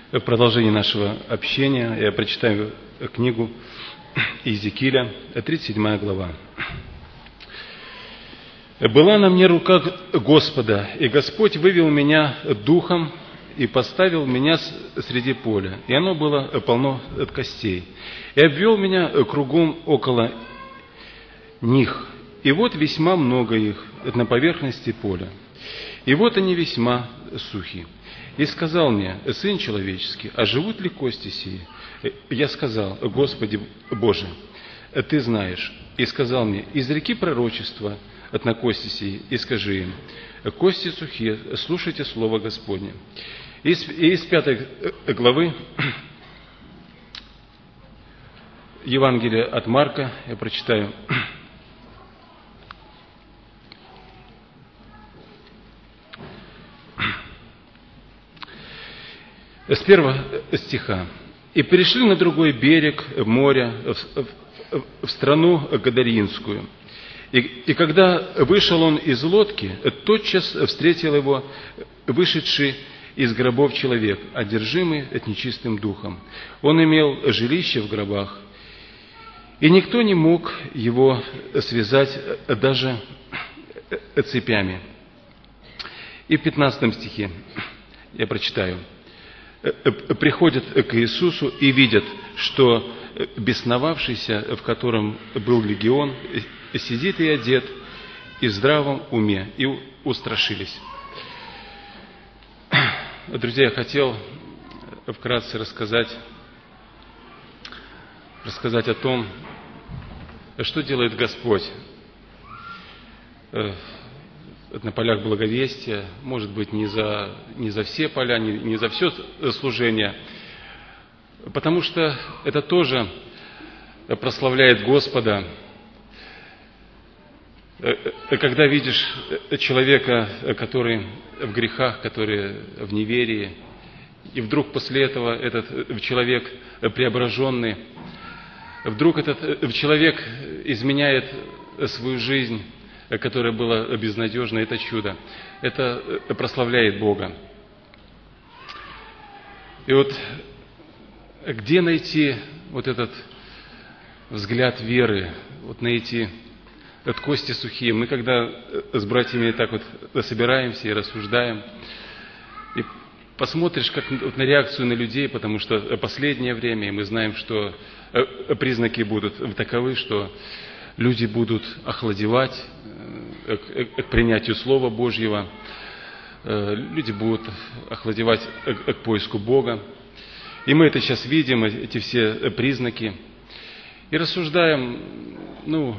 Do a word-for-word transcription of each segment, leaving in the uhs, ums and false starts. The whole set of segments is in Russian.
В продолжении нашего общения я прочитаю книгу Иезекииля, тридцать седьмая глава. «Была на мне рука Господа, и Господь вывел меня духом и поставил меня среди поля, и оно было полно костей, и обвел меня кругом около них, и вот весьма много их на поверхности поля, и вот они весьма сухи. И сказал мне: Сын человеческий, а живут ли кости сии? Я сказал: Господи Боже, Ты знаешь. И сказал мне: изреки пророчество на кости сии, и скажи им: кости сухие, слушайте слово Господне». И из, и из пятой главы Евангелия от Марка я прочитаю. С первого стиха. «И перешли на другой берег моря, в, в, в страну Гадаринскую. И, и когда вышел он из лодки, тотчас встретил его вышедший из гробов человек, одержимый нечистым духом. Он имел жилище в гробах, и никто не мог его связать даже цепями». И в пятнадцатом стихе я прочитаю. «Приходят к Иисусу и видят, что бесновавшийся, в котором был легион, сидит и одет, и в здравом уме, и устрашились». Друзья, я хотел вкратце рассказать, рассказать о том, что делает Господь на полях благовестия, может быть, не за, не за все поля, не, не за все служение, потому что это тоже прославляет Господа. Когда видишь человека, который в грехах, который в неверии, и вдруг после этого этот человек преображенный, вдруг этот человек изменяет свою жизнь, которая была безнадежна, это чудо, это прославляет Бога. И вот где найти вот этот взгляд веры, вот найти от кости сухие? Мы когда с братьями так вот собираемся и рассуждаем, и посмотришь как вот на реакцию на людей, потому что последнее время, и мы знаем, что признаки будут таковы, что люди будут охладевать к принятию Слова Божьего, люди будут охладевать к поиску Бога. И мы это сейчас видим, эти все признаки, и рассуждаем, ну,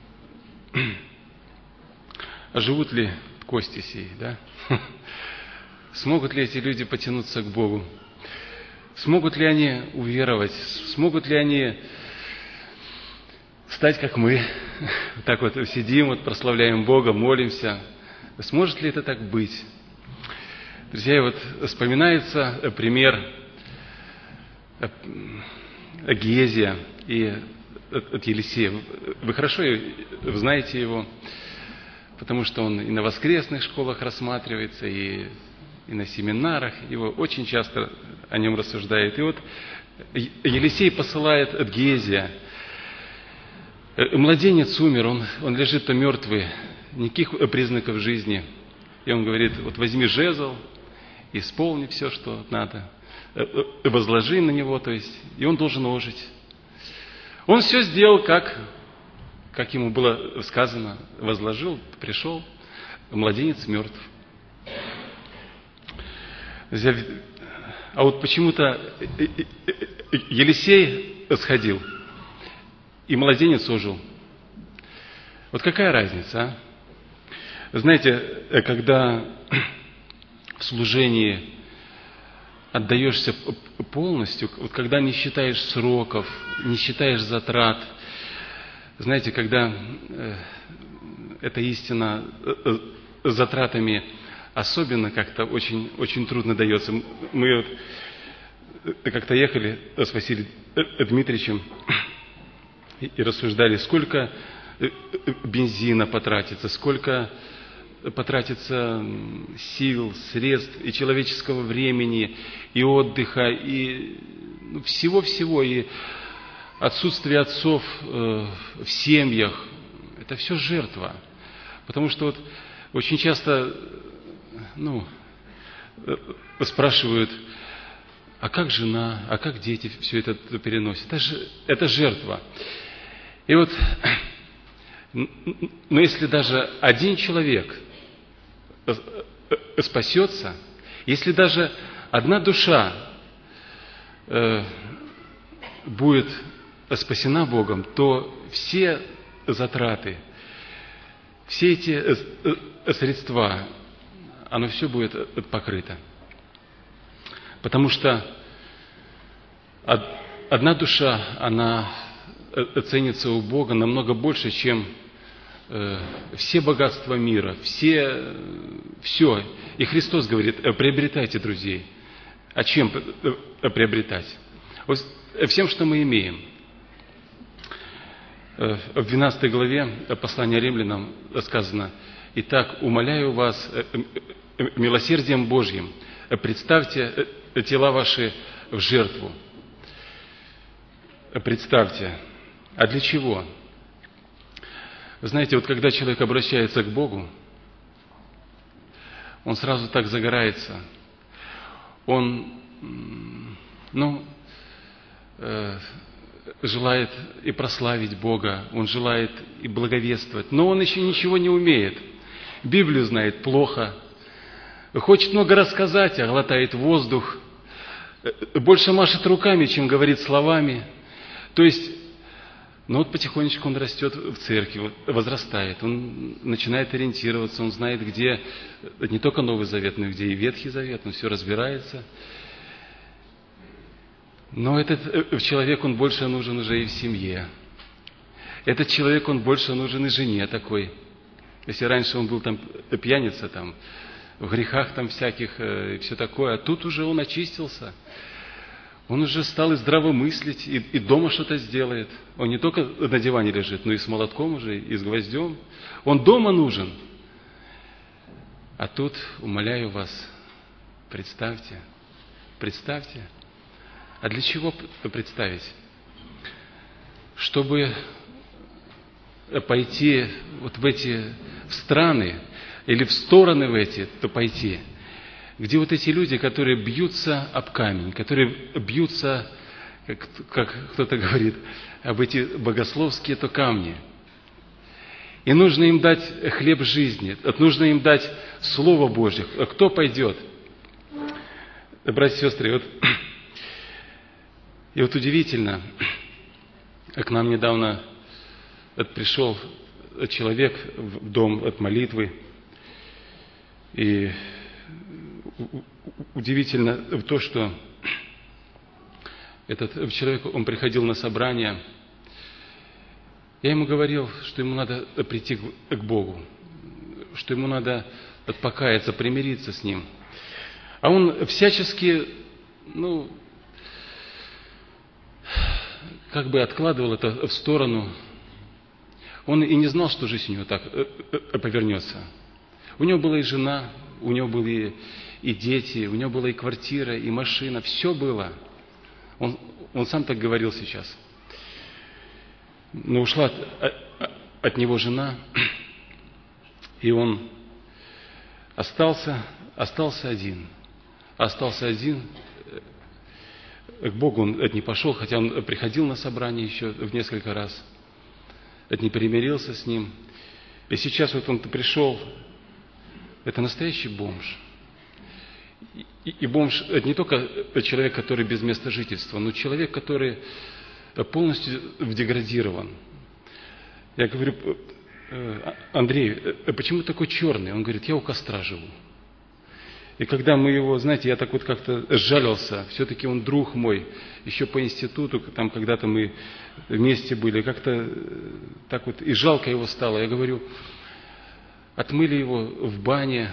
а живут ли кости сии, да? Смогут ли эти люди потянуться к Богу? Смогут ли они уверовать? Смогут ли они стать, как мы, так вот сидим, вот прославляем Бога, молимся? Сможет ли это так быть? Друзья, вот вспоминается пример Гиезия и от Елисея. Вы хорошо знаете его, потому что он и на воскресных школах рассматривается, и, и на семинарах, его очень часто о нем рассуждают. И вот Елисей посылает от Гиезия. Младенец умер, он, он лежит-то мертвый, никаких признаков жизни. И он говорит: вот возьми жезл, исполни все, что надо, возложи на него, то есть, и он должен ожить. Он все сделал, как, как ему было сказано, возложил, пришел, младенец мертв. А вот почему-то Елисей сходил, и младенец ожил. Вот какая разница, а? Знаете, когда в служении отдаешься полностью, вот когда не считаешь сроков, не считаешь затрат, знаете, когда э, эта истина э, затратами особенно как-то очень, очень трудно дается. Мы вот как-то ехали с Василием Дмитриевичем и рассуждали, сколько бензина потратится, сколько потратиться сил, средств и человеческого времени, и отдыха, и всего-всего, и отсутствие отцов в семьях. Это все жертва. Потому что вот очень часто ну, спрашивают, а как жена, а как дети все это переносят? Это, же, это жертва. И вот, но если даже один человек спасется, если даже одна душа э, будет спасена Богом, то все затраты, все эти средства, оно все будет покрыто. Потому что одна душа, она ценится у Бога намного больше, чем все богатства мира, все, все. И Христос говорит, приобретайте друзей. А чем приобретать? Вот всем, что мы имеем. В двенадцатой главе послания Римлянам сказано, «Итак, умоляю вас милосердием Божьим, представьте тела ваши в жертву». Представьте. А для чего? Знаете, вот когда человек обращается к Богу, он сразу так загорается. Он, ну, э, желает и прославить Бога, он желает и благовествовать, но он еще ничего не умеет. Библию знает плохо, хочет много рассказать, а глотает воздух, больше машет руками, чем говорит словами. То есть, ну вот потихонечку он растет в церкви, возрастает, он начинает ориентироваться, он знает, где не только Новый Завет, но и где и Ветхий Завет, он все разбирается. Но этот человек, он больше нужен уже и в семье. Этот человек, он больше нужен и жене такой. Если раньше он был там пьяница, там, в грехах там всяких и все такое, а тут уже он очистился. Он уже стал и здравомыслить, и, и дома что-то сделает. Он не только на диване лежит, но и с молотком уже, и с гвоздем. Он дома нужен. А тут, умоляю вас, представьте, представьте. А для чего представить? Чтобы пойти вот в эти в страны или в стороны в эти, то пойти, где вот эти люди, которые бьются об камень, которые бьются, как, как кто-то говорит, об эти богословские то камни. И нужно им дать хлеб жизни, нужно им дать Слово Божье. Кто пойдет? Братья и сестры, вот, и вот удивительно, к нам недавно пришел человек в дом от молитвы, и удивительно то, что этот человек, он приходил на собрание. Я ему говорил, что ему надо прийти к Богу, что ему надо покаяться, примириться с Ним. А он всячески, ну, как бы откладывал это в сторону. Он и не знал, что жизнь у него так повернется. У него была и жена, у него были и дети, у него была и квартира, и машина, все было. Он, он сам так говорил сейчас. Но ушла от, от него жена, и он остался, остался один. Остался один. К Богу он не пошел, хотя он приходил на собрание еще в несколько раз. Не примирился с Ним. И сейчас вот он пришел. Это настоящий бомж. И, и бомж – это не только человек, который без места жительства, но человек, который полностью деградирован. Я говорю, Андрей, почему такой черный? Он говорит, я у костра живу. И когда мы его, знаете, я так вот как-то сжалился, все-таки он друг мой, еще по институту, там когда-то мы вместе были, как-то так вот и жалко его стало. Я говорю, отмыли его в бане,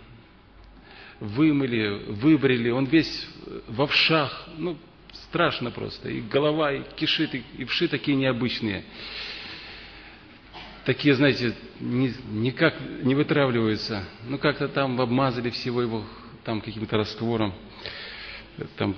вымыли, выбрили, он весь в овшах, ну, страшно просто, и голова, и кишит, и, и вши такие необычные. такие, знаете, ни, никак не вытравливаются. Ну, как-то там обмазали всего его там каким-то раствором. Там.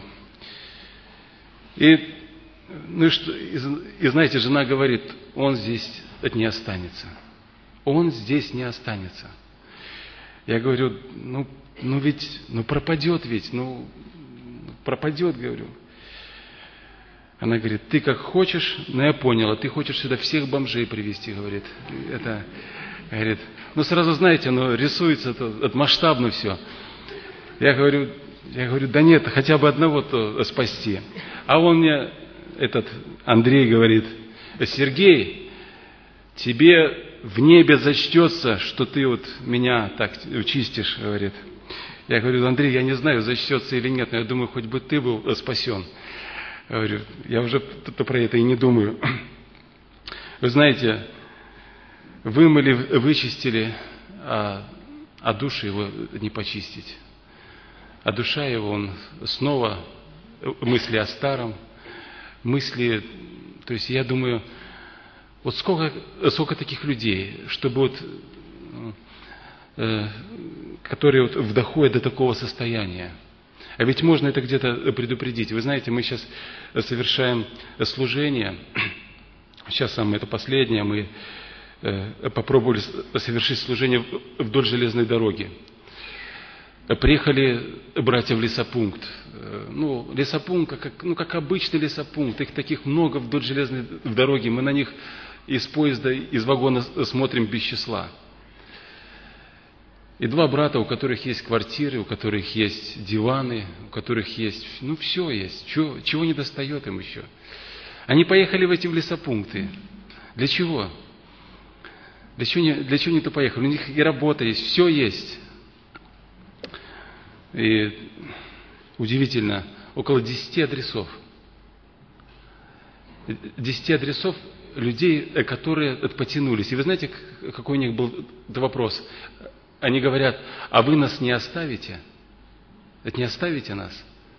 И, ну и, что, и, и знаете, жена говорит, он здесь не останется. Он здесь не останется. Я говорю, ну, ну ведь, ну пропадет ведь, ну пропадет, говорю. Она говорит, ты как хочешь, но я поняла, ты хочешь сюда всех бомжей привезти, говорит. Это, говорит, ну сразу знаете, ну рисуется это, это масштабно все. Я говорю, я говорю, да нет, хотя бы одного-то спасти. А он мне, этот Андрей говорит, Сергей, тебе в небе зачтется, что ты вот меня так чистишь, говорит. Я говорю, Андрей, я не знаю, зачтется или нет, но я думаю, хоть бы ты был спасен. Говорю, я уже про это и не думаю. Вы знаете, вымыли, вычистили, а, а душу его не почистить. А душа его, он снова мысли о старом, мысли, то есть я думаю, вот сколько, сколько таких людей, чтобы вот, э, которые вот доходят до такого состояния. А ведь можно это где-то предупредить. Вы знаете, мы сейчас совершаем служение, сейчас самое это последнее, мы э, попробовали совершить служение вдоль железной дороги. Приехали братья в лесопункт. Ну, лесопункт, как, ну, как обычный лесопункт, их таких много вдоль железной дороги, мы на них из поезда, из вагона смотрим без числа. И два брата, у которых есть квартиры, у которых есть диваны, у которых есть, ну, все есть, чего, чего не достает им еще. Они поехали в эти в лесопункты. Для чего? Для чего, не, для чего они-то поехали? У них и работа есть, все есть. И удивительно, около десяти адресов. Десяти адресов людей, которые потянулись. И вы знаете, какой у них был вопрос? Они говорят, а вы нас не оставите? Это не оставите нас?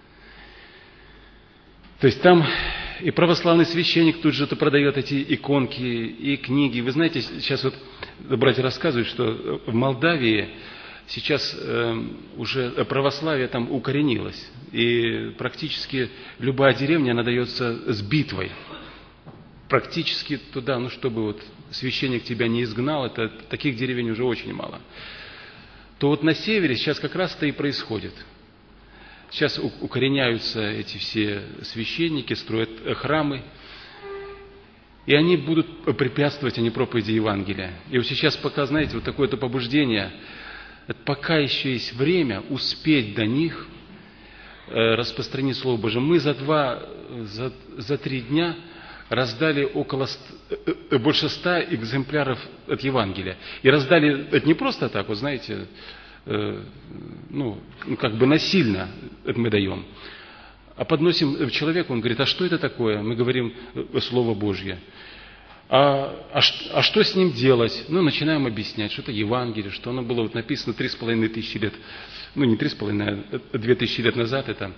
То есть там и православный священник тут же продает эти иконки и книги. Вы знаете, сейчас вот братья рассказывают, что в Молдавии сейчас э, уже православие там укоренилось. И практически любая деревня, она дается с битвой. Практически туда, ну чтобы вот священник тебя не изгнал, это таких деревень уже очень мало. То вот на севере сейчас как раз это и происходит. Сейчас укореняются эти все священники, строят храмы, и они будут препятствовать, они проповеди Евангелия. И вот сейчас пока, знаете, вот такое-то побуждение, пока еще есть время успеть до них распространить Слово Божие. Мы за два, за, за три дня раздали около больше ста экземпляров от Евангелия. И раздали это не просто так, вот знаете, э, ну, как бы насильно это мы даем. А подносим человеку, он говорит, а что это такое? Мы говорим Слово Божье. А, а, а что с ним делать? Ну, начинаем объяснять, что это Евангелие, что оно было вот написано три с половиной тысячи лет, ну, не три с половиной, а две тысячи лет назад это,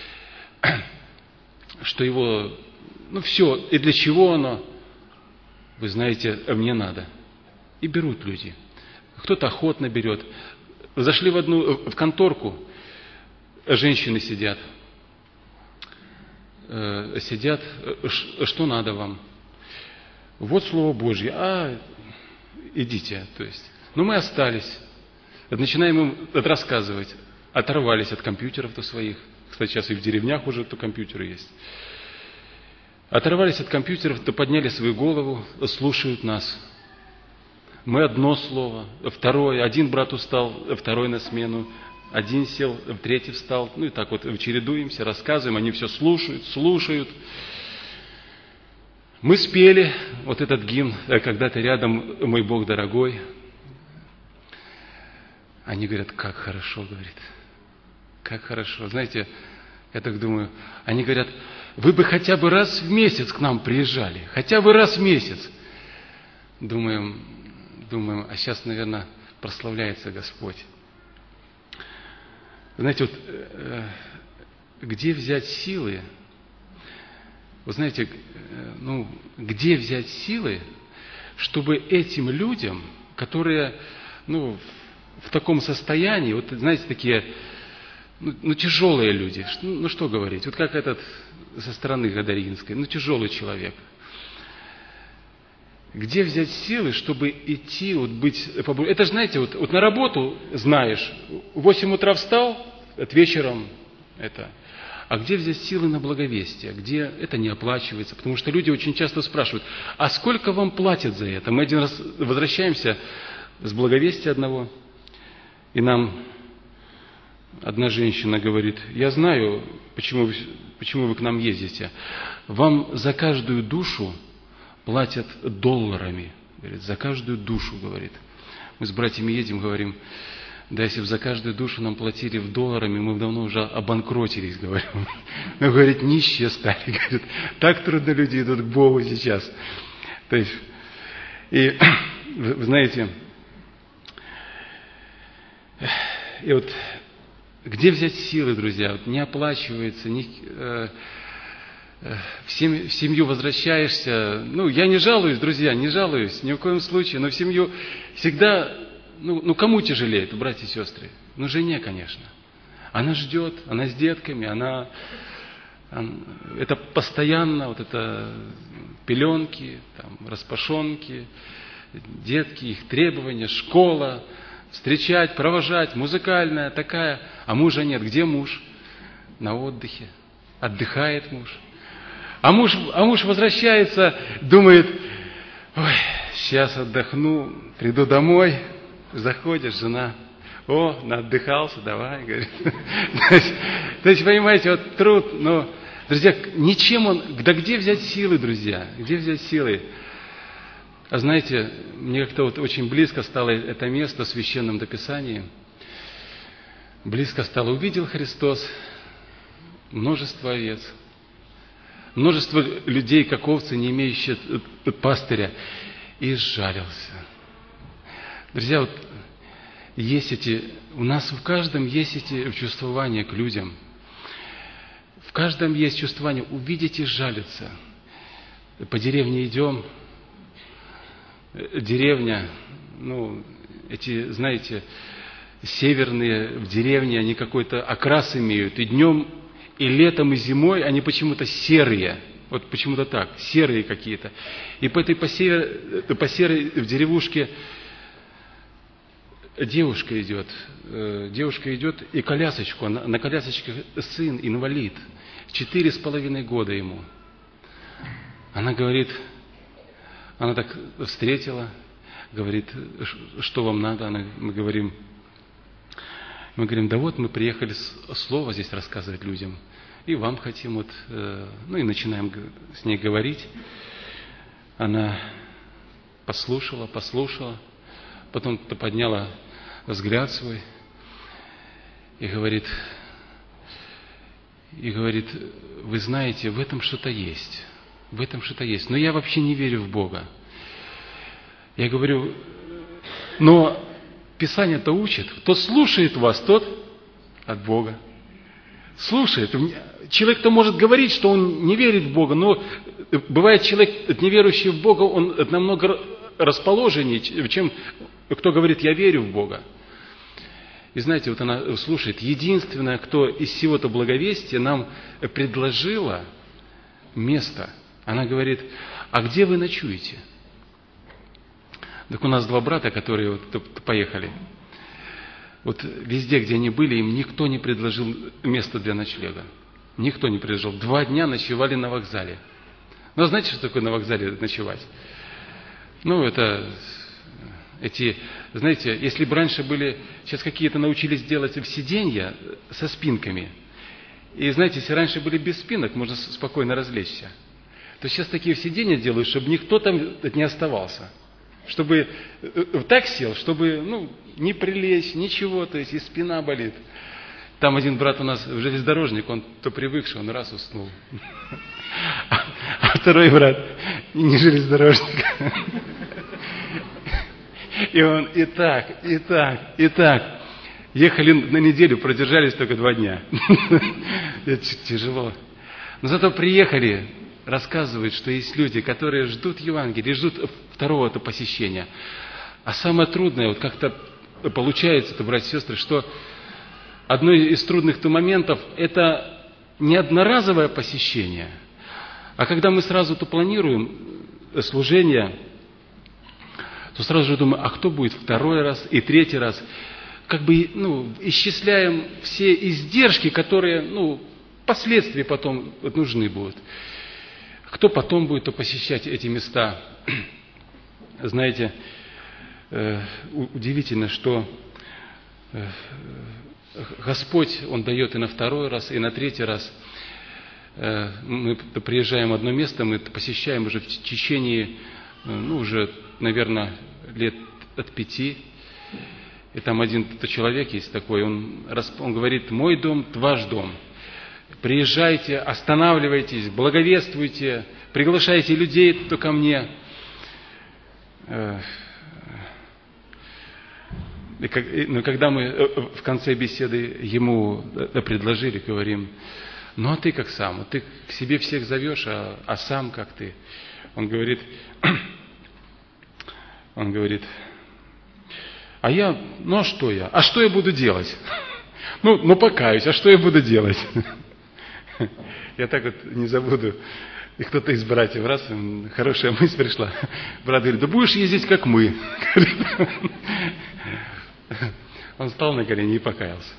что его... Ну все, и для чего оно? Вы знаете, мне надо. И берут люди. Кто-то охотно берет. Зашли в одну, в конторку, женщины сидят. Э, сидят, что надо вам? Вот Слово Божье. А, идите. То есть. Но мы остались. Начинаем им рассказывать. Оторвались от компьютеров-то своих. Кстати, сейчас и в деревнях уже то компьютеры есть. Оторвались от компьютеров, то подняли свою голову, слушают нас. Мы одно слово, второе. Один брат устал, второй на смену. Один сел, третий встал. Ну и так вот чередуемся, рассказываем. Они все слушают, слушают. Мы спели вот этот гимн «Когда-то рядом, мой Бог дорогой». Они говорят, как хорошо, говорит. Как хорошо. Знаете, я так думаю, они говорят, вы бы хотя бы раз в месяц к нам приезжали, хотя бы раз в месяц. Думаем, думаем, а сейчас, наверное, прославляется Господь. Знаете, вот э, где взять силы? Вы знаете, э, ну, где взять силы, чтобы этим людям, которые, ну, в таком состоянии, вот, знаете, такие, ну, ну тяжелые люди, ну, ну, что говорить, вот как этот со стороны Гадаринской, ну, тяжелый человек. Где взять силы, чтобы идти, вот быть... Это же, знаете, вот, вот на работу, знаешь, в восемь утра встал, от вечером это... А где взять силы на благовестие? Где это не оплачивается? Потому что люди очень часто спрашивают, а сколько вам платят за это? Мы один раз возвращаемся с благовестия одного, и нам одна женщина говорит, я знаю, почему вы, почему вы к нам ездите. Вам за каждую душу платят долларами. Говорит, за каждую душу, говорит. Мы с братьями едем, говорим, да если бы за каждую душу нам платили в долларами, мы бы давно уже обанкротились, говорим. Но, говорит, нищие стали. Говорит, так трудно люди идут к Богу сейчас. То есть, и вы знаете, и вот где взять силы, друзья? Вот не оплачивается, не... В семью возвращаешься, ну, я не жалуюсь, друзья, не жалуюсь, ни в коем случае, но в семью всегда, ну, ну кому тяжелее, братья и сестры? Ну, жене, конечно. Она ждет, она с детками, она, она это постоянно, вот это пеленки, там, распашонки, детки, их требования, школа, встречать, провожать, музыкальная такая, а мужа нет. Где муж? На отдыхе. Отдыхает муж. А муж, а муж возвращается, думает, ой, сейчас отдохну, приду домой, заходит жена, о, наотдыхался, давай, говорит. То есть, то есть, понимаете, вот труд, но, друзья, ничем он, да где взять силы, друзья, где взять силы? А знаете, мне как-то вот очень близко стало это место в Священном Писании, близко стало, увидел Христос множество овец, множество людей, как овцы, не имеющие пастыря, и сжалился. Друзья, вот есть эти, у нас в каждом есть эти чувствования к людям. В каждом есть чувствование увидеть и сжалиться. По деревне идем, деревня, ну, эти, знаете, северные в деревне, они какой-то окрас имеют, и днем, и летом, и зимой они почему-то серые, вот почему-то так, серые какие-то. И по этой по серой, по серой в деревушке девушка идет, девушка идет и колясочку, на, на колясочке сын, инвалид, четыре с половиной года ему. Она говорит, она так встретила, говорит, что вам надо, она, мы говорим, мы говорим, да вот мы приехали слово здесь рассказывать людям, и вам хотим, вот, ну и начинаем с ней говорить. Она послушала, послушала, потом подняла взгляд свой и говорит, и говорит, вы знаете, в этом что-то есть, в этом что-то есть, но я вообще не верю в Бога. Я говорю, но Писание-то учит, кто слушает вас, тот от Бога. Слушает. Человек-то может говорить, что он не верит в Бога, но бывает человек, неверующий в Бога, он намного расположеннее, чем кто говорит, я верю в Бога. И знаете, вот она слушает, единственное, кто из всего-то благовестия нам предложила место, она говорит, а где вы ночуете? Так у нас два брата, которые вот поехали. Вот везде, где они были, им никто не предложил место для ночлега. Никто не предложил. Два дня ночевали на вокзале. Ну, знаете, что такое на вокзале ночевать? Ну, это эти, знаете, если бы раньше были, сейчас какие-то научились делать сиденья со спинками. И знаете, если раньше были без спинок, можно спокойно развлечься. То сейчас такие сиденья делают, чтобы никто там не оставался. Чтобы так сел, чтобы, ну, не прилечь, ничего, то есть и спина болит. Там один брат у нас, железнодорожник, он то привыкший, он раз уснул. А второй брат, не железнодорожник. И он и так, и так, и так. Ехали на неделю, продержались только два дня. Это тяжело. Но зато приехали, рассказывают, что есть люди, которые ждут Евангелия, ждут второго-то посещения. А самое трудное, вот как-то получается, это, братья и сестры, что одно из трудных-то моментов – это не одноразовое посещение, а когда мы сразу-то планируем служение, то сразу же думаю, а кто будет второй раз и третий раз? Как бы, ну, исчисляем все издержки, которые, ну, впоследствии потом нужны будут. Кто потом будет то посещать эти места? Знаете, э, удивительно, что э, Господь, Он дает и на второй раз, и на третий раз. Э, мы приезжаем в одно место, мы посещаем уже в течение, ну, уже, наверное, лет от пяти. И там один человек есть такой, он, он говорит, мой дом, ваш дом. Приезжайте, останавливайтесь, благовествуйте, приглашайте людей то ко мне. И когда мы в конце беседы ему предложили, говорим, ну а ты как сам? Ты к себе всех зовешь, а, а сам как ты? Он говорит, он говорит, а я, ну а что я? А что я буду делать? Ну, ну покаюсь, а что я буду делать? Я так вот не забуду. И кто-то из братьев, раз, хорошая мысль пришла. Брат говорит, да будешь ездить, как мы. Он встал на колени и покаялся.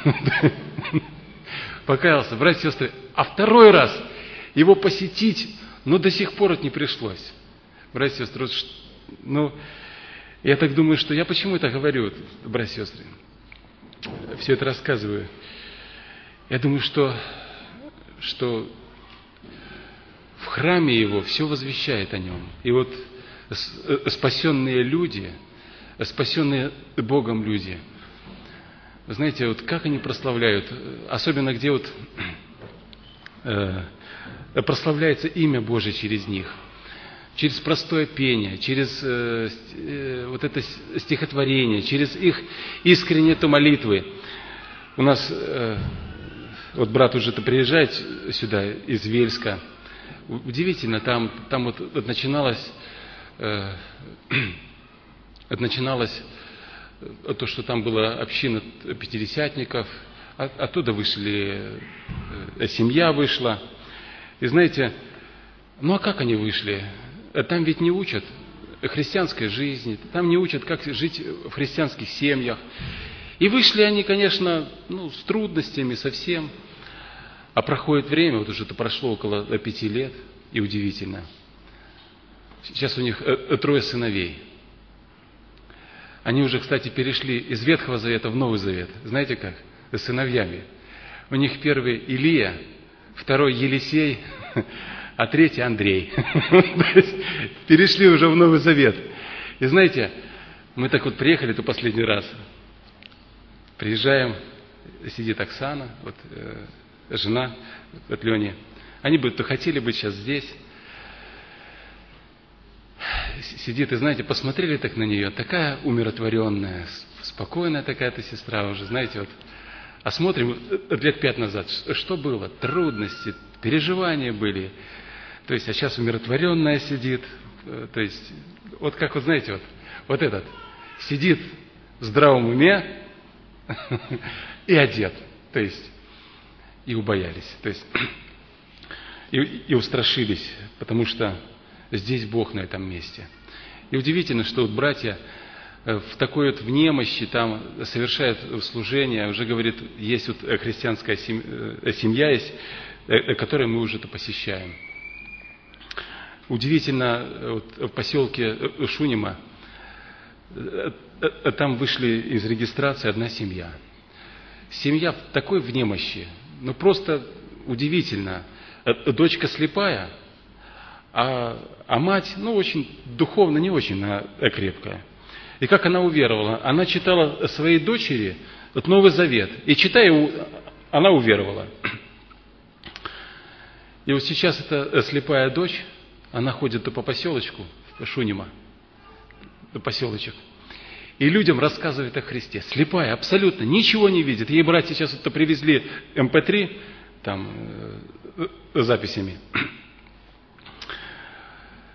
Покаялся, братья и сестры. А второй раз его посетить, но до сих пор это не пришлось. Братья и сестры, ну, я так думаю, что я почему это говорю, братья и сестры? Все это рассказываю. Я думаю, что, что в храме его все возвещает о нем. И вот спасенные люди, спасенные Богом люди, вы знаете, вот как они прославляют, особенно где вот э, прославляется имя Божие через них, через простое пение, через э, э, вот это стихотворение, через их искренние это молитвы. У нас э, вот брат уже-то приезжает сюда из Вельска. Удивительно, там, там вот, вот начиналось, э, вот начиналось то, что там была община пятидесятников, от, оттуда вышли, э, семья вышла. И знаете, ну а как они вышли? Там ведь не учат христианской жизни, там не учат, как жить в христианских семьях. И вышли они, конечно, ну, с трудностями совсем. А проходит время, вот уже это прошло около пяти лет, и удивительно. Сейчас у них трое сыновей. Они уже, кстати, перешли из Ветхого Завета в Новый Завет. Знаете как? С сыновьями. У них первый Илия, второй Елисей, а третий Андрей. Перешли уже в Новый Завет. И знаете, мы так вот приехали то последний раз. Приезжаем, сидит Оксана, вот, э, жена от Лени. Они бы то хотели быть сейчас здесь. Сидит, и знаете, посмотрели так на нее, такая умиротворенная, спокойная такая-то сестра уже, знаете, вот. А смотрим, лет пять назад, что было? Трудности, переживания были. То есть, а сейчас умиротворенная сидит. То есть, вот как вот, знаете, вот, вот этот сидит в здравом уме и одет. То есть, и убоялись. То есть, и, и устрашились, потому что здесь Бог на этом месте. И удивительно, что вот братья в такой вот в немощи там совершают служение, уже говорит, есть вот христианская семья, есть, которую мы уже-то посещаем. Удивительно, вот в поселке Шунима, там вышли из регистрации одна семья. Семья в такой в немощи, ну просто удивительно. Дочка слепая, а, а мать, ну, очень духовно, не очень крепкая. И как она уверовала? Она читала своей дочери вот Новый Завет. И читая, она уверовала. И вот сейчас эта слепая дочь, она ходит по поселочку Шунима, поселочек, и людям рассказывает о Христе. Слепая, абсолютно, ничего не видит. Ей братья сейчас это привезли эм пэ три, там, э, записями.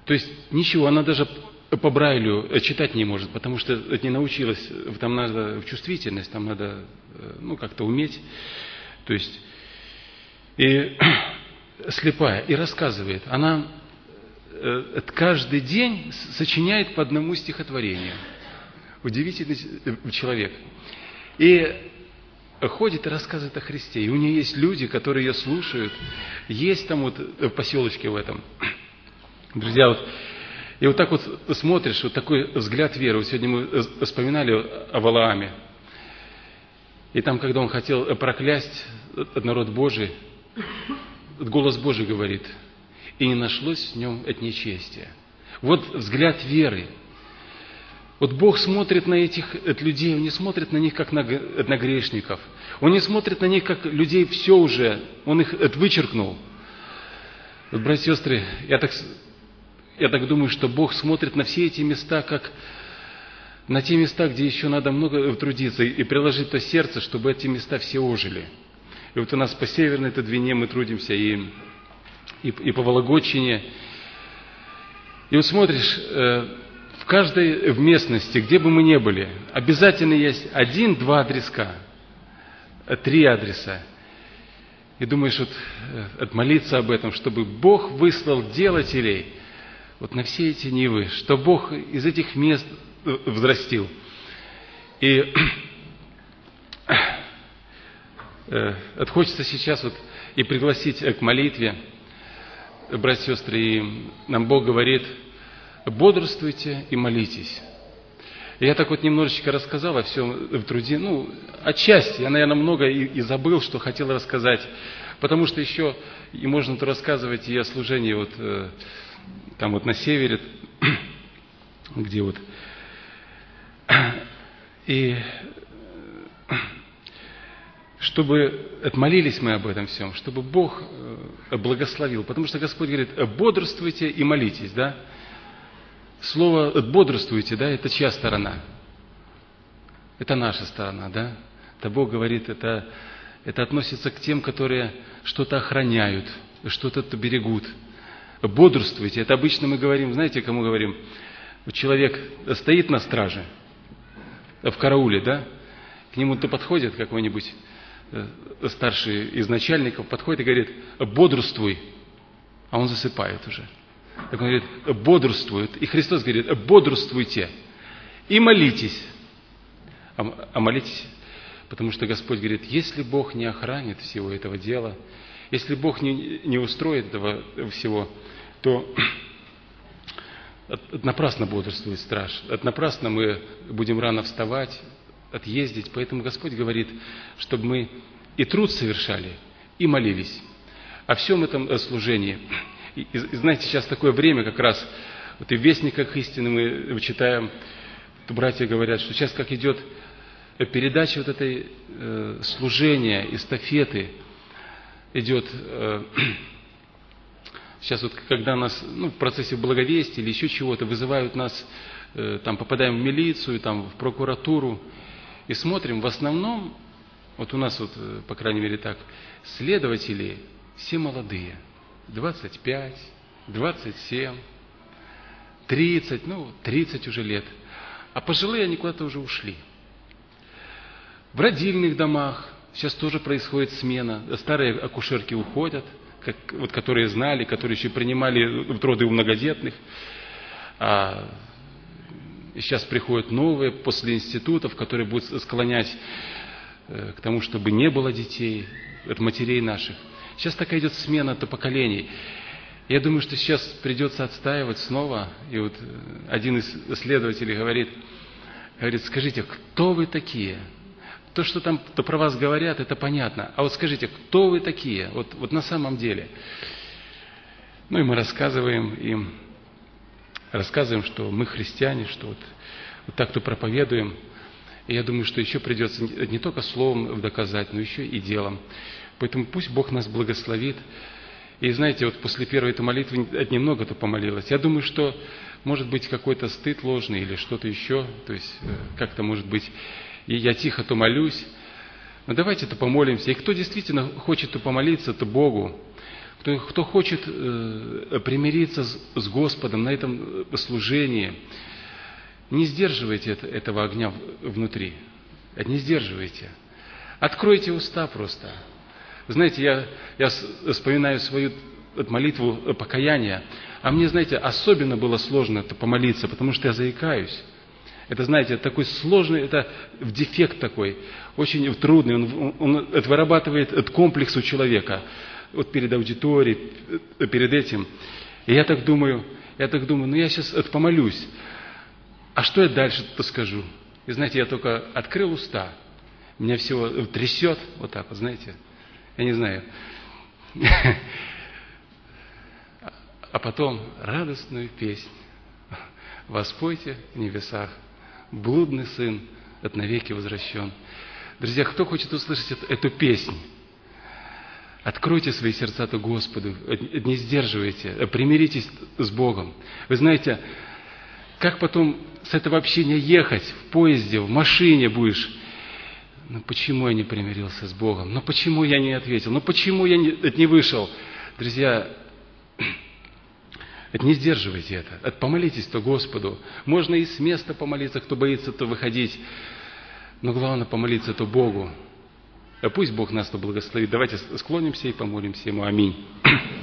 То есть ничего, она даже по Брайлю читать не может, потому что не научилась, там надо чувствительность, там надо, ну, как-то уметь. То есть, и слепая, и рассказывает, она каждый день сочиняет по одному стихотворению. Удивительный человек. И ходит и рассказывает о Христе. И у нее есть люди, которые ее слушают. Есть там вот в поселочке в этом. Друзья, вот, и вот так вот смотришь, вот такой взгляд веры. Вот сегодня мы вспоминали о Валааме. И там, когда он хотел проклясть народ Божий, голос Божий говорит: и не нашлось в нем от нечестия. Вот взгляд веры. Вот Бог смотрит на этих людей, Он не смотрит на них, как на, на грешников. Он не смотрит на них, как людей все уже, Он их вычеркнул. Вот, братья и сестры, я так, я так думаю, что Бог смотрит на все эти места, как на те места, где еще надо много трудиться, и приложить то сердце, чтобы эти места все ожили. И вот у нас по Северной-то Двине мы трудимся, и, и, и по Вологодчине. И вот смотришь, в каждой в местности, где бы мы ни были, обязательно есть один-два адреска, три адреса. И думаешь, вот отмолиться об этом, чтобы Бог выслал делателей вот на все эти нивы, что Бог из этих мест взрастил. И э, хочется сейчас вот и пригласить к молитве, братья и сестры, и нам Бог говорит: бодрствуйте и молитесь. И я так вот немножечко рассказал о всем в труде, ну, отчасти, я, наверное, много и, и забыл, что хотел рассказать, потому что еще и можно то рассказывать и о служении вот э, там вот на севере, где вот, и чтобы отмолились мы об этом всем, чтобы Бог благословил, потому что Господь говорит: бодрствуйте и молитесь, да? Слово «бодрствуйте», да, это чья сторона? Это наша сторона, да? Это Бог говорит, это, это относится к тем, которые что-то охраняют, что-то берегут. Бодрствуйте, это обычно мы говорим, знаете, кому говорим? Человек стоит на страже, в карауле, да? К нему-то подходит какой-нибудь старший из начальников, подходит и говорит: бодрствуй, а он засыпает уже. Так он говорит: бодрствует. И Христос говорит: бодрствуйте и молитесь. А, а молитесь, потому что Господь говорит: если Бог не охранит всего этого дела, если Бог не, не устроит этого всего, то напрасно бодрствует страж, напрасно мы будем рано вставать, отъездить. Поэтому Господь говорит, чтобы мы и труд совершали, и молились о всем этом служении. И, и знаете, сейчас такое время как раз, вот и в Вестниках истины мы читаем, братья говорят, что сейчас как идет передача вот этой э, служения, эстафеты, идет, э, сейчас вот когда нас, ну, в процессе благовестия или еще чего-то, вызывают нас, э, там попадаем в милицию, там в прокуратуру, и смотрим, в основном, вот у нас вот, по крайней мере так, следователи все молодые. двадцать пять, двадцать семь, тридцать, ну, тридцать уже лет. А пожилые они куда-то уже ушли. В родильных домах сейчас тоже происходит смена. Старые акушерки уходят, как, вот, которые знали, которые еще принимали роды у многодетных. А сейчас приходят новые после институтов, которые будут склонять э, к тому, чтобы не было детей от матерей наших. Сейчас такая идет смена то поколений. Я думаю, что сейчас придется отстаивать снова. И вот один из следователей говорит, говорит: скажите, кто вы такие? То, что там то про вас говорят, это понятно. А вот скажите, кто вы такие? Вот, вот на самом деле. Ну и мы рассказываем им, рассказываем, что мы христиане, что вот, вот так-то проповедуем. И я думаю, что еще придется не только словом доказать, но еще и делом. Поэтому пусть Бог нас благословит. И знаете, вот после первой этой молитвы немного-то помолилась. Я думаю, что может быть какой-то стыд ложный или что-то еще. То есть как-то может быть, и я тихо-то молюсь. Но давайте-то помолимся. И кто действительно хочет-то помолиться, то Богу, кто, кто хочет э, примириться с, с Господом на этом служении, не сдерживайте это, этого огня внутри. Не сдерживайте. Откройте уста просто. Знаете, я, я вспоминаю свою молитву покаяния, а мне, знаете, особенно было сложно это помолиться, потому что я заикаюсь. Это, знаете, такой сложный, это дефект такой, очень трудный, он, он это вырабатывает этот комплекс у человека, вот перед аудиторией, перед этим. И я так думаю, я так думаю, ну я сейчас это помолюсь, а что я дальше-то скажу? И знаете, я только открыл уста, меня все трясет, вот так вот, знаете, я не знаю. А потом радостную песнь воспойте в небесах, блудный сын от навеки возвращен. Друзья, кто хочет услышать эту, эту песнь? Откройте свои сердца-то Господу, не сдерживайте, примиритесь с Богом. Вы знаете, как потом с этого общения ехать в поезде, в машине будешь? Ну почему я не примирился с Богом? Ну почему я не ответил? Ну почему я не, не вышел? Друзья, это не сдерживайте это. Это помолитесь-то Господу. Можно и с места помолиться, кто боится-то выходить. Но главное помолиться-то Богу. А пусть Бог нас-то благословит. Давайте склонимся и помолимся Ему. Аминь.